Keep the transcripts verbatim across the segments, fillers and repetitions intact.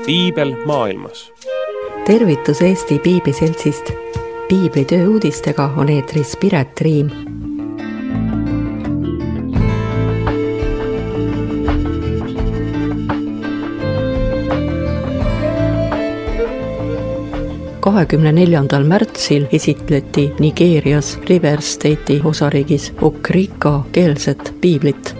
piibel maailmas. Tervitus Eesti Piibliseltsist. Piiblitöö uudistega on eetris Piret Riim. kahekümne neljandal märtsil esitleti Nigeerias River State'i osariigis Okrika keelset piiblit.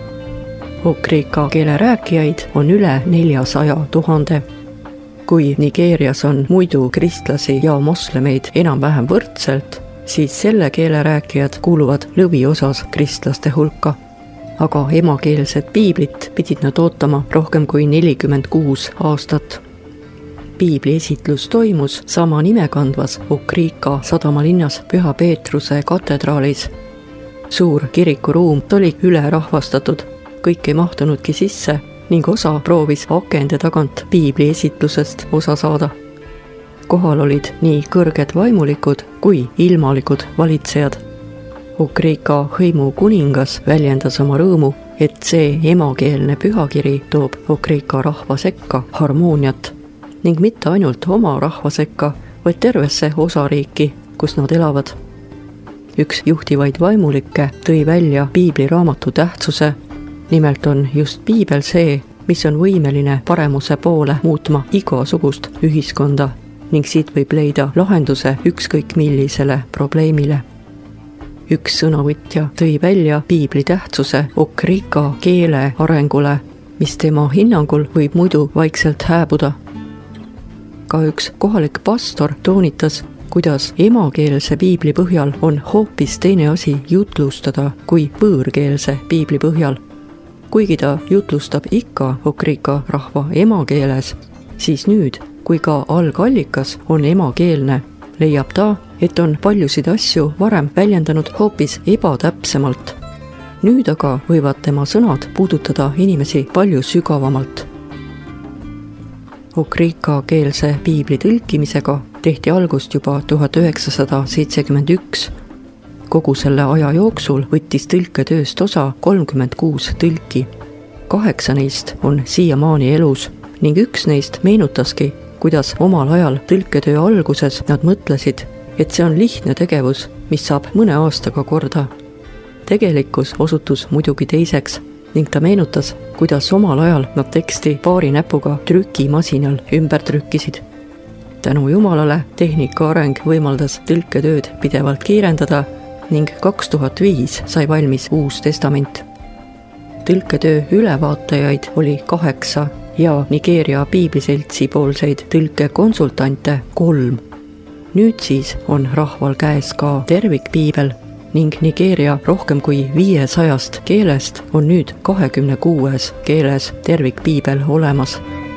Okrika keele rääkijaid on üle neljasaja tuhande. Kui Nigeerias on muidu kristlasi ja moslemeid enam-vähem võrdselt, siis selle keele rääkijad kuuluvad lõviosas kristlaste hulka. Aga emakeelset piiblit pidid nad ootama rohkem kui nelikümmend kuus aastat. Piibli esitlus toimus sama nime kandvas Okrika sadamalinnas Püha Peetruse katedraalis. Suur kirikuruum oli üle rahvastatud, kõik ei mahtunudki sisse ning osa proovis akende tagant piibli esitlusest osa saada. Kohal olid nii kõrged vaimulikud kui ilmalikud valitsejad. Okrika hõimu kuningas väljendas oma rõõmu, et see emakeelne pühakiri toob Okrika rahva sekka harmooniat ning mitte ainult oma rahva sekka, vaid tervesse osariiki, kus nad elavad. Üks juhtivaid vaimulikke tõi välja piibliraamatu tähtsuse. Nimelt on just piibel see, mis on võimeline paremuse poole muutma igasugust ühiskonda ning siit võib leida lahenduse ükskõik millisele probleemile. Üks sõnavõtja tõi välja piibli tähtsuse Okrika keele arengule, mis tema hinnangul võib muidu vaikselt hääbuda. Ka üks kohalik pastor toonitas, kuidas emakeelse piibli põhjal on hoopis teine asi jutlustada kui võõrkeelse piibli põhjal. Kuigi ta jutlustab ikka Okrika rahva emakeeles, siis nüüd, kui ka algallikas on emakeelne, leiab ta, et on paljusid asju varem väljendanud hoopis ebatäpsemalt. Nüüd aga võivad tema sõnad puudutada inimesi palju sügavamalt. Okrika keelse piibli tõlkimisega tehti algust juba tuhat üheksasada seitsekümmend üks. Kogu selle aja jooksul võttis tõlketööst osa kolmkümmend kuus tõlki. Kaheksa neist on siiamaani elus ning üks neist meenutaski, kuidas omal ajal tõlketöö alguses nad mõtlesid, et see on lihtne tegevus, mis saab mõne aastaga korda. Tegelikkus osutus muidugi teiseks ning ta meenutas, kuidas omal ajal nad teksti paari näpuga trükimasinal ümber trükkisid. Tänu Jumalale tehnika areng võimaldas tõlketööd pidevalt kiirendada ning kaks tuhat viis sai valmis Uus Testament. Tõlketöö ülevaatajaid oli kaheksa ja Nigeeria piibliseltsi poolseid tõlkekonsultante kolm. Nüüd siis on rahval käes ka tervikpiibel ning Nigeeria rohkem kui viiesajast keelest on nüüd kahekümne kuues keeles tervikpiibel olemas.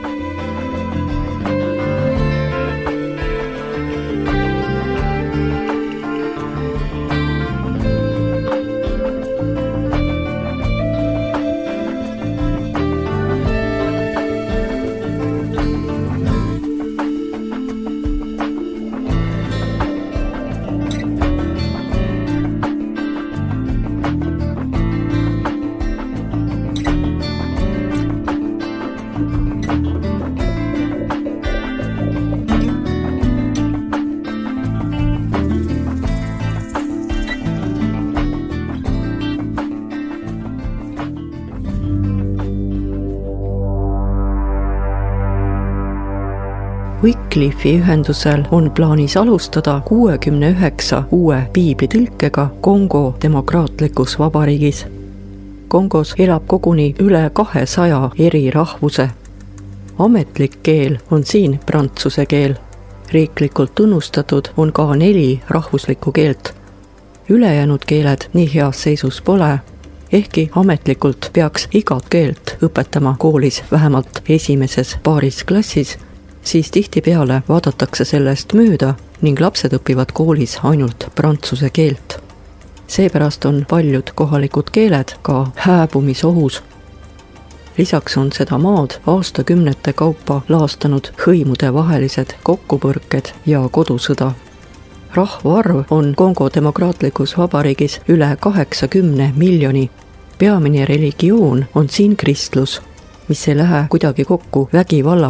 Wycliffe'i ühendusel on plaanis alustada kuuekümne üheksa uue piiblitõlkega Kongo demokraatlikus vabariigis. Kongos elab koguni üle kahesaja eri rahvuse. Ametlik keel on siin prantsuse keel. Riiklikult tunnustatud on ka neli rahvuslikku keelt. Ülejäänud keeled nii heas seisus pole, ehkki ametlikult peaks igat keelt õpetama koolis vähemalt esimeses paaris klassis, siis tihtipeale vaadatakse sellest mööda ning lapsed õpivad koolis ainult prantsuse keelt. Seepärast on paljud kohalikud keeled ka hääbumisohus. Lisaks on seda maad aastakümnete kaupa laastanud hõimude vahelised kokkupõrked ja kodusõda. Rahvaarv on Kongo demokraatlikus vabariigis üle kaheksakümne miljoni. Peamine religioon on siin kristlus, mis ei lähe kuidagi kokku vägivallaga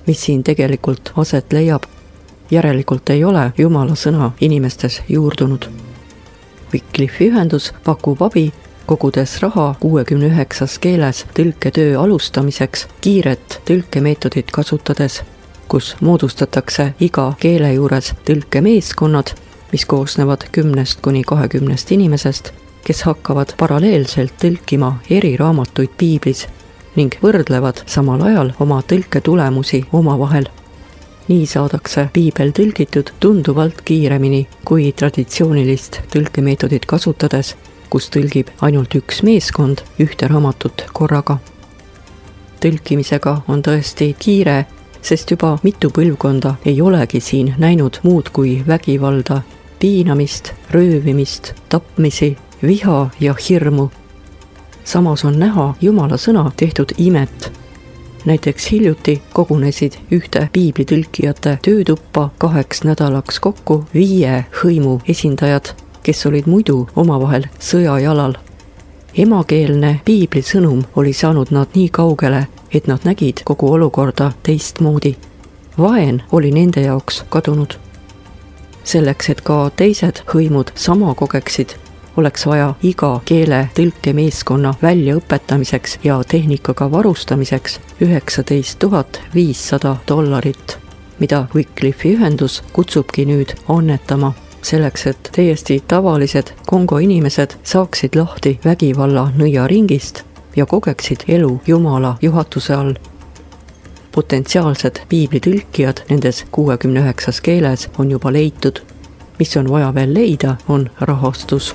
mis siin tegelikult aset leiab. Järelikult ei ole Jumala sõna inimestes juurdunud. Wycliffi ühendus pakub abi, kogudes raha kuuekümne üheksas keeles tõlketöö alustamiseks kiiret tõlkemeetodit kasutades, kus moodustatakse iga keele juures tõlkemeeskonnad, mis koosnevad kümnest kuni kahekümnest inimesest, kes hakkavad paralleelselt tõlkima eri raamatuid piiblis ning võrdlevad samal ajal oma tõlketulemusi omavahel. Nii saadakse piibel tõlgitud tunduvalt kiiremini kui traditsioonilist tõlkemeetodit kasutades, kus tõlgib ainult üks meeskond ühte raamatut korraga. Tõlkimisega on tõesti kiire, sest juba mitu põlvkonda ei olegi siin näinud muud kui vägivalda, piinamist, röövimist, tapmisi, viha ja hirmu. Samas on näha Jumala sõna tehtud imet. Näiteks hiljuti kogunesid ühte piiblitõlkijate töötuppa kaheks nädalaks kokku viie hõimu esindajad, kes olid muidu omavahel sõjajalal. Emakeelne piiblisõnum oli saanud nad nii kaugele, et nad nägid kogu olukorda teistmoodi. Vaen oli nende jaoks kadunud. Selleks, et ka teised hõimud sama kogeksid, oleks vaja iga keele tõlkemeeskonna väljaõpetamiseks ja tehnikaga varustamiseks üheksateist tuhat viissada dollarit, mida Wycliffi ühendus kutsubki nüüd annetama, selleks, et täiesti tavalised Kongo inimesed saaksid lahti vägivalla nõiaringist ja kogeksid elu Jumala juhatuse all. Potentsiaalsed piiblitõlkijad nendes kuuekümne üheksas keeles on juba leitud. Mis on vaja veel leida, on rahastus.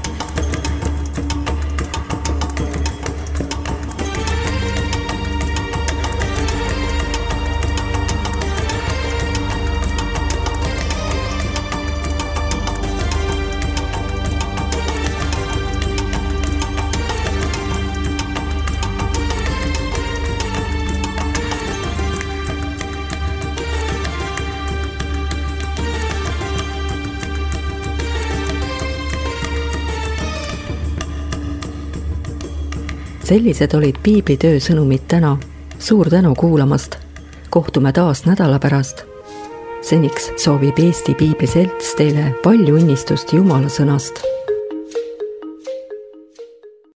Sellised olid piiblitöö sõnumid täna. Suur tänu kuulamast. Kohtume taas nädala pärast. Seniks soovib Eesti Piibliselts teile palju õnnistust Jumala sõnast.